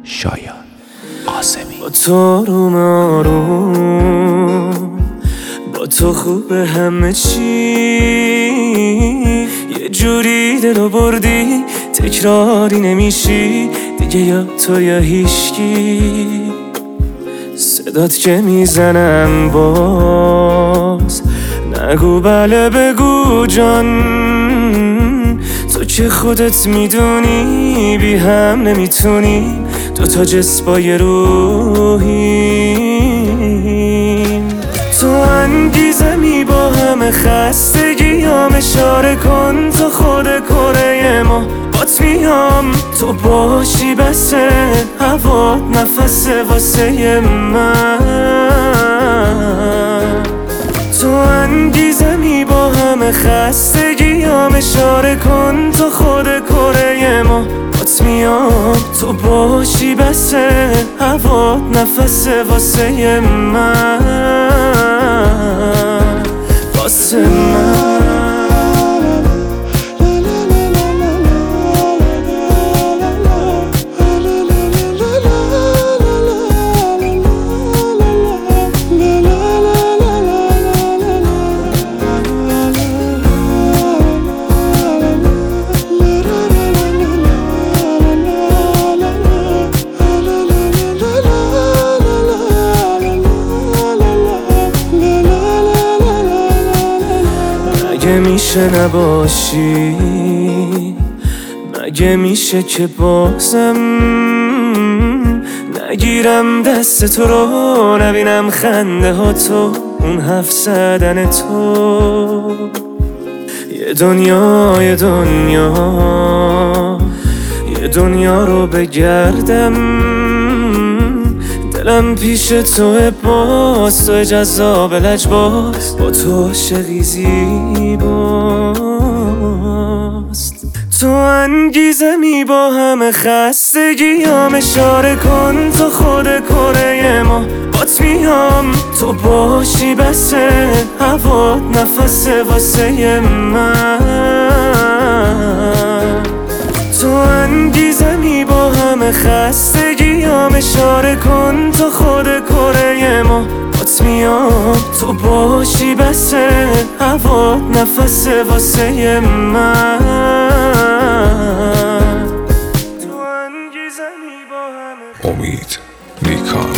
شایان قاسمی. با تو آروم آروم، با تو خوبه همه چی، یه جوری دلو بردی تکراری نمیشی دیگه، یا تو یا هیشکی. صدات که میزنم باز نگو بله بگو جان، تو که خودت میدونی بی هم نمیتونیم، دوتا جسمای روحیم. تو انگیزمی با همه خستگیام، اشاره کن تو خود کره ما، بات میام تو باشی بسه، هوا نفسه واسه من. تو انگیزمی با همه خستگیام، اشاره کن تو خود کره ما، بات میام تو باشی بسه، هوا نفسه واسه من، واسه من. مگه میشه نباشی، مگه میشه که بازم نگیرم دست تو رو، نبینم خنده ها تو، اون حرف زدن تو. یه دنیا یه دنیا یه دنیا رو بگردم، دلم پیش توه باز، تو جذاب لجباز، با تو عاشقی زیباست. تو انگیزمی با همه خستگیام، اشاره کن تو خود کره ما، بات میام تو باشی بسه، هوا نفسه واسه من. تو انگیزمی با همه خستگیام، اشاره کن تو خود کره ما، بات میام تو باشی بسه، هوا نفسه واسه من. تو انگیزمی با همه امید نیکان.